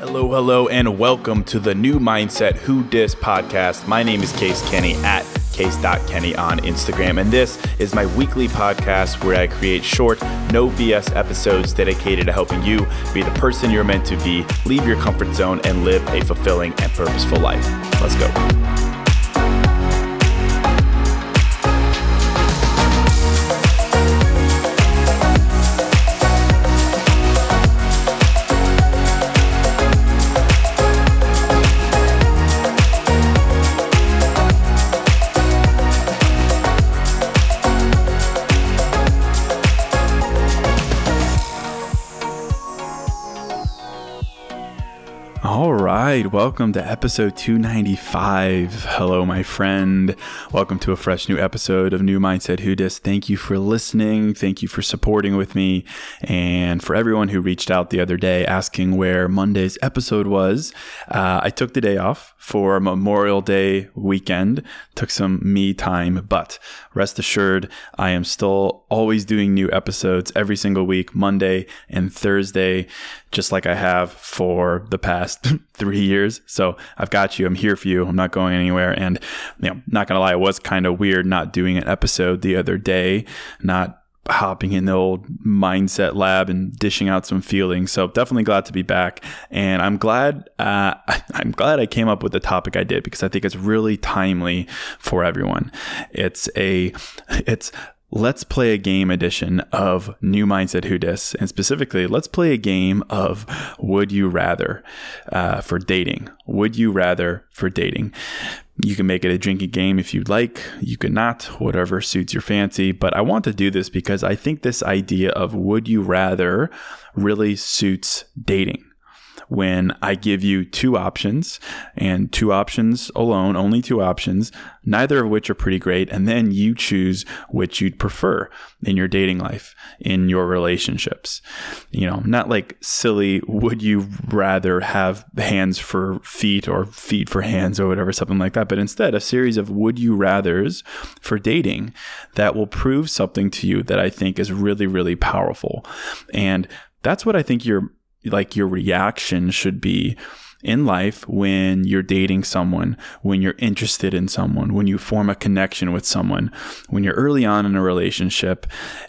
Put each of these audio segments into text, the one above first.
Hello, and welcome to the New Mindset Who Dis podcast. My name is Case Kenny at case.kenny on Instagram, and this is my weekly podcast where I create short, no BS episodes dedicated to helping you be the person you're meant to be, leave your comfort zone, and live a fulfilling and purposeful life. Let's go. All right, welcome to episode 295. Hello, my friend. Welcome to a fresh new episode of New Mindset Who Dis. Thank you for listening. Thank you for supporting with me. And for everyone who reached out the other day asking where Monday's episode was, I took the day off for Memorial Day weekend, took some me time, but rest assured, I am still always doing new episodes every single week, Monday and Thursday, just like I have for the past 3 years. So I've got you. I'm here for you. I'm not going anywhere. And not gonna lie, it was kind of weird not doing an episode the other day, not hopping in the old mindset lab and dishing out some feelings. So definitely glad to be back. And I'm glad I came up with the topic I did, because I think it's really timely for everyone. It's let's play a game edition of New Mindset Who Dis, and specifically, let's play a game of Would You Rather for dating. Would you rather for dating? You can make it a drinking game if you'd like. You can not, whatever suits your fancy. But I want to do this because I think this idea of would you rather really suits dating. When I give you two options, and two options alone, only two options, neither of which are pretty great, and then you choose which you'd prefer in your dating life, in your relationships. Not like silly, would you rather have hands for feet or feet for hands or whatever, something like that, but instead a series of would you rathers for dating that will prove something to you that I think is really, really powerful. And that's what I think your reaction should be in life when you're dating someone, when you're interested in someone, when you form a connection with someone, when you're early on in a relationship,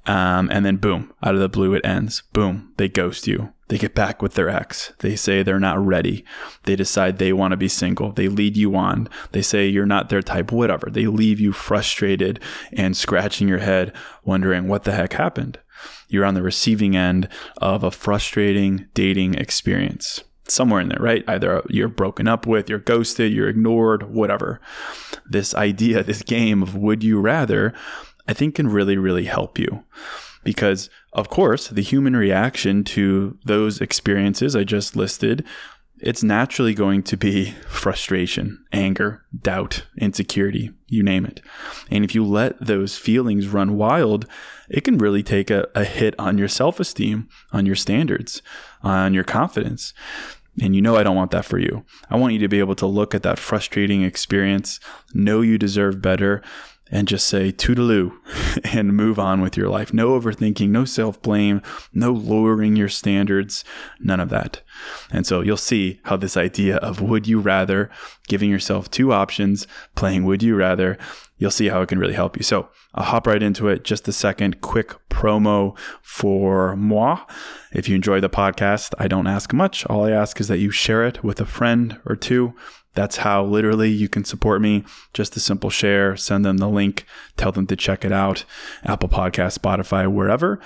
and then boom, out of the blue it ends. Boom, they ghost you. They get back with their ex. They say they're not ready. They decide they want to be single. They lead you on. They say you're not their type, whatever. They leave you frustrated and scratching your head, wondering what the heck happened. You're on the receiving end of a frustrating dating experience. Somewhere in there, right? Either you're broken up with, you're ghosted, you're ignored, whatever. This idea, this game of would you rather, I think can really, really help you. Because, of course, the human reaction to those experiences I just listed, it's naturally going to be frustration, anger, doubt, insecurity, you name it. And if you let those feelings run wild, it can really take a hit on your self-esteem, on your standards, on your confidence. And I don't want that for you. I want you to be able to look at that frustrating experience, know you deserve better, and just say toodaloo and move on with your life. No overthinking, no self-blame, no lowering your standards, none of that. And so you'll see how this idea of would you rather, giving yourself two options, playing would you rather, you'll see how it can really help you. So I'll hop right into it. Just a second, quick promo for moi. If you enjoy the podcast, I don't ask much. All I ask is that you share it with a friend or two. That's how literally you can support me. Just a simple share, send them the link, tell them to check it out. Apple Podcasts, Spotify, wherever.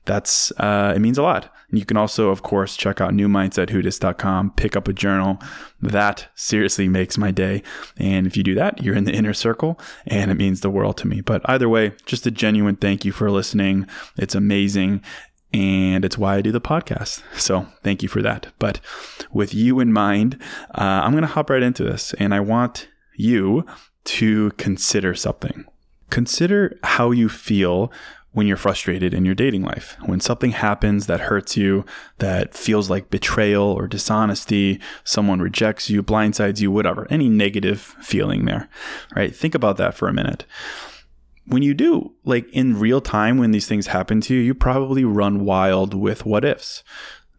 It means a lot. And you can also, of course, check out newmindsetwhodis.com, pick up a journal. That seriously makes my day. And if you do that, you're in the inner circle, and it means the world to me. But either way, just a genuine thank you for listening. It's amazing. And it's why I do the podcast. So thank you for that. But with you in mind, I'm going to hop right into this. And I want you to consider something. Consider how you feel when you're frustrated in your dating life. When something happens that hurts you, that feels like betrayal or dishonesty, someone rejects you, blindsides you, whatever, any negative feeling there, right? Think about that for a minute. When you do, like in real time, when these things happen to you, you probably run wild with what ifs.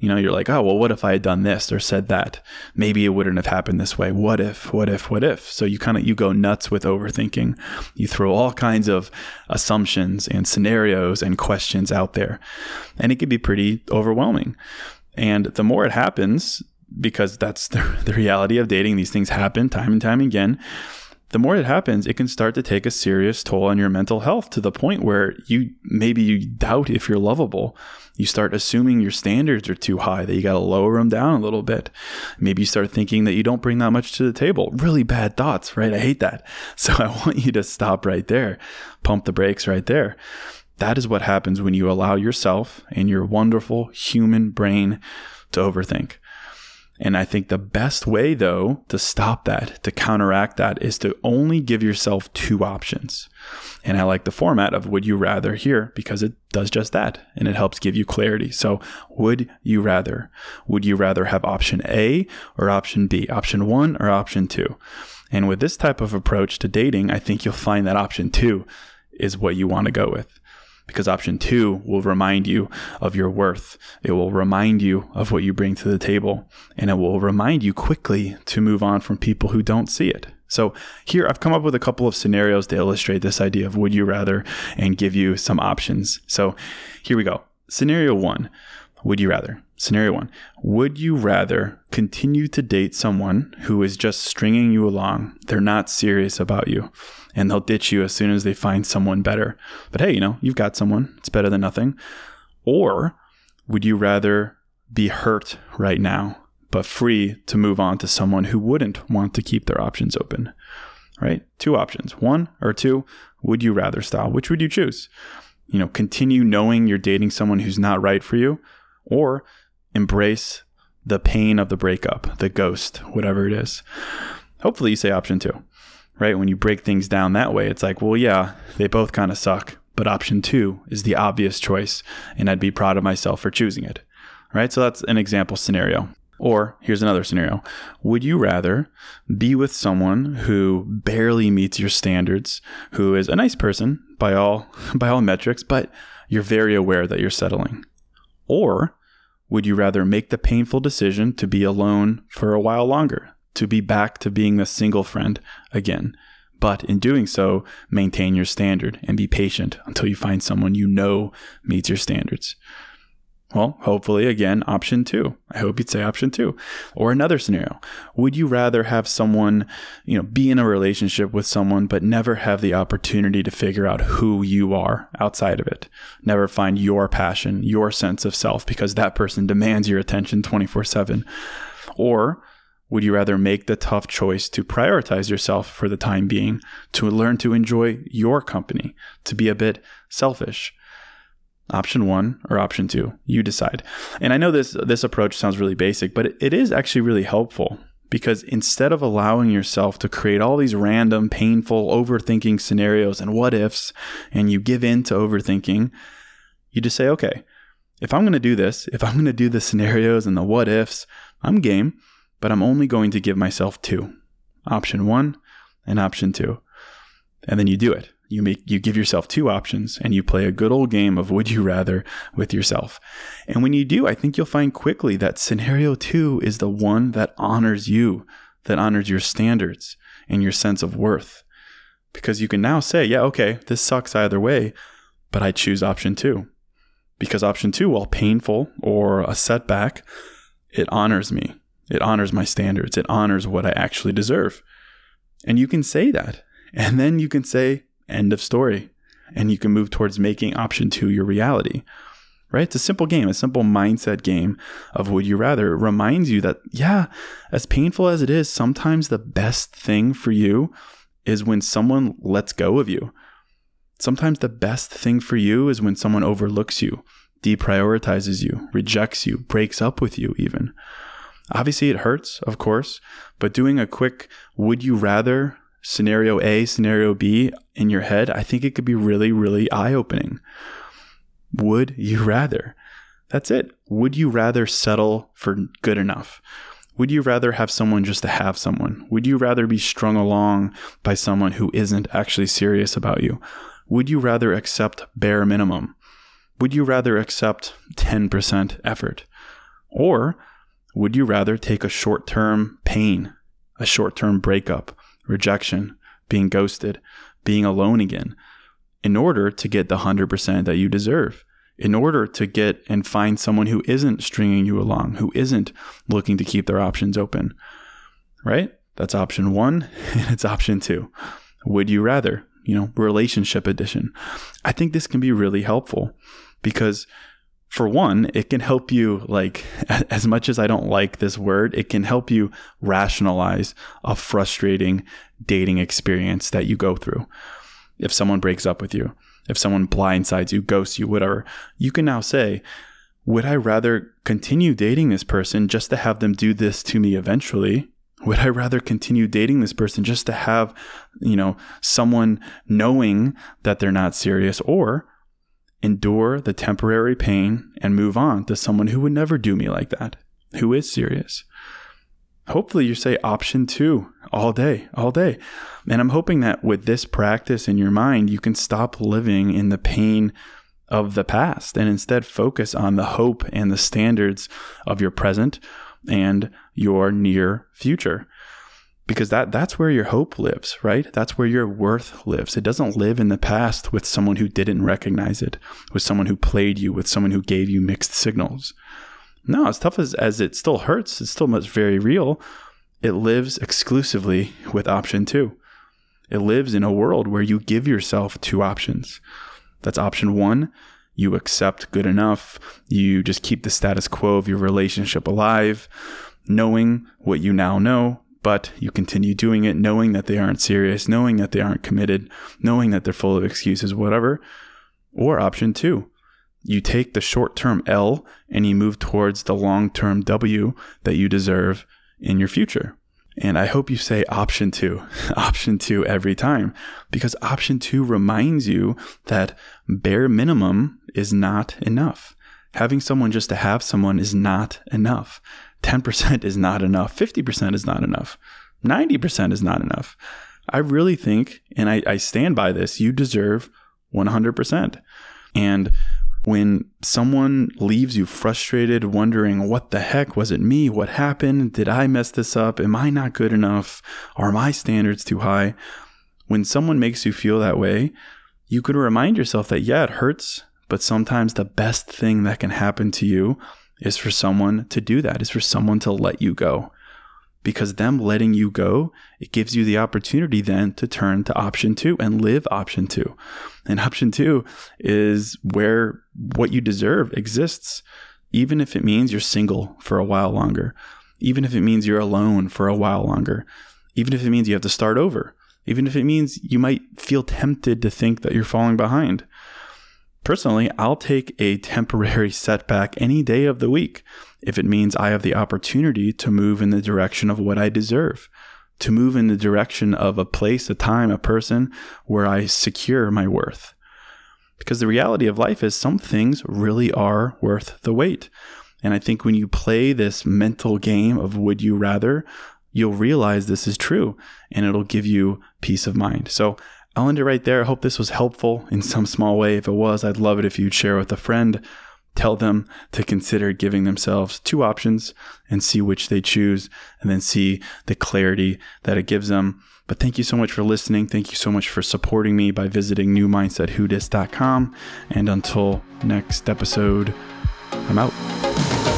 You're like, oh, well, what if I had done this or said that? Maybe it wouldn't have happened this way. What if? So you go nuts with overthinking. You throw all kinds of assumptions and scenarios and questions out there. And it can be pretty overwhelming. And the more it happens, because that's the reality of dating, these things happen time and time again. The more it happens, it can start to take a serious toll on your mental health to the point where you doubt if you're lovable. You start assuming your standards are too high, that you got to lower them down a little bit. Maybe you start thinking that you don't bring that much to the table. Really bad thoughts, right? I hate that. So I want you to stop right there. Pump the brakes right there. That is what happens when you allow yourself and your wonderful human brain to overthink. And I think the best way, though, to stop that, to counteract that, is to only give yourself two options. And I like the format of would you rather here because it does just that, and it helps give you clarity. So would you rather? Would you rather have option A or option B? Option 1 or option 2? And with this type of approach to dating, I think you'll find that option 2 is what you want to go with. Because option 2 will remind you of your worth. It will remind you of what you bring to the table. And it will remind you quickly to move on from people who don't see it. So here I've come up with a couple of scenarios to illustrate this idea of would you rather and give you some options. So here we go. Scenario 1, would you rather? Scenario 1, would you rather continue to date someone who is just stringing you along? They're not serious about you. And they'll ditch you as soon as they find someone better. But hey, you've got someone. It's better than nothing. Or would you rather be hurt right now, but free to move on to someone who wouldn't want to keep their options open? Right? 2 options, 1 or 2, would you rather style. Which would you choose? Continue knowing you're dating someone who's not right for you, or embrace the pain of the breakup, the ghost, whatever it is. Hopefully you say option 2. Right? When you break things down that way, it's like, well, yeah, they both kind of suck, but option 2 is the obvious choice, and I'd be proud of myself for choosing it. Right? So that's an example scenario. Or here's another scenario. Would you rather be with someone who barely meets your standards, who is a nice person by all metrics, but you're very aware that you're settling? Or would you rather make the painful decision to be alone for a while longer? To be back to being the single friend again. But in doing so, maintain your standard and be patient until you find someone meets your standards. Well, hopefully, again, option 2. I hope you'd say option 2. Or another scenario. Would you rather have someone, be in a relationship with someone, but never have the opportunity to figure out who you are outside of it? Never find your passion, your sense of self, because that person demands your attention 24/7. Or would you rather make the tough choice to prioritize yourself for the time being, to learn to enjoy your company, to be a bit selfish? Option 1 or option 2, you decide. And I know this approach sounds really basic, but it is actually really helpful, because instead of allowing yourself to create all these random, painful, overthinking scenarios and what ifs, and you give in to overthinking, you just say, okay, if I'm going to do this, if I'm going to do the scenarios and the what ifs, I'm game. But I'm only going to give myself 2, option 1 and option 2. And then you do it. You give yourself 2 options, and you play a good old game of would you rather with yourself. And when you do, I think you'll find quickly that scenario 2 is the one that honors you, that honors your standards and your sense of worth. Because you can now say, yeah, okay, this sucks either way, but I choose option 2. Because option 2, while painful or a setback, it honors me. It honors my standards. It honors what I actually deserve. And you can say that. And then you can say, end of story. And you can move towards making option 2 your reality. Right? It's a simple game, a simple mindset game of would you rather. It reminds you that, yeah, as painful as it is, sometimes the best thing for you is when someone lets go of you. Sometimes the best thing for you is when someone overlooks you, deprioritizes you, rejects you, breaks up with you even. Obviously, it hurts, of course, but doing a quick would you rather scenario A, scenario B in your head, I think it could be really, really eye-opening. Would you rather? That's it. Would you rather settle for good enough? Would you rather have someone just to have someone? Would you rather be strung along by someone who isn't actually serious about you? Would you rather accept bare minimum? Would you rather accept 10% effort? Or would you rather take a short-term pain, a short-term breakup, rejection, being ghosted, being alone again, in order to get the 100% that you deserve, in order to get and find someone who isn't stringing you along, who isn't looking to keep their options open, right? That's option 1, and it's option 2. Would you rather, relationship edition. I think this can be really helpful because, for one, it can help you, as much as I don't like this word, it can help you rationalize a frustrating dating experience that you go through. If someone breaks up with you, if someone blindsides you, ghosts you, whatever, you can now say, would I rather continue dating this person just to have them do this to me eventually? Would I rather continue dating this person just to have, someone knowing that they're not serious, or endure the temporary pain and move on to someone who would never do me like that, who is serious? Hopefully you say option 2 all day. And I'm hoping that with this practice in your mind, you can stop living in the pain of the past and instead focus on the hope and the standards of your present and your near future. Because that's where your hope lives, right? That's where your worth lives. It doesn't live in the past with someone who didn't recognize it, with someone who played you, with someone who gave you mixed signals. No, as tough as it still hurts, it's still very real. It lives exclusively with option 2. It lives in a world where you give yourself 2 options. That's option 1. You accept good enough. You just keep the status quo of your relationship alive, knowing what you now know, but you continue doing it, knowing that they aren't serious, knowing that they aren't committed, knowing that they're full of excuses, whatever. Or option 2, you take the short-term L and you move towards the long-term W that you deserve in your future. And I hope you say option 2 every time, because option 2 reminds you that bare minimum is not enough. Having someone just to have someone is not enough. 10% is not enough. 50% is not enough. 90% is not enough. I really think, and I stand by this, you deserve 100%. And when someone leaves you frustrated, wondering, what the heck, was it me? What happened? Did I mess this up? Am I not good enough? Are my standards too high? When someone makes you feel that way, you can remind yourself that, yeah, it hurts, but sometimes the best thing that can happen to you is for someone to do that, is for someone to let you go. Because them letting you go, it gives you the opportunity then to turn to option 2 and live option 2. And option 2 is where what you deserve exists, even if it means you're single for a while longer, even if it means you're alone for a while longer, even if it means you have to start over, even if it means you might feel tempted to think that you're falling behind. Personally, I'll take a temporary setback any day of the week if it means I have the opportunity to move in the direction of what I deserve, to move in the direction of a place, a time, a person where I secure my worth. Because the reality of life is some things really are worth the wait. And I think when you play this mental game of would you rather, you'll realize this is true and it'll give you peace of mind. So I'll end it right there. I hope this was helpful in some small way. If it was, I'd love it if you'd share with a friend. Tell them to consider giving themselves 2 options and see which they choose, and then see the clarity that it gives them. But thank you so much for listening. Thank you so much for supporting me by visiting newmindsetwhodis.com. And until next episode, I'm out.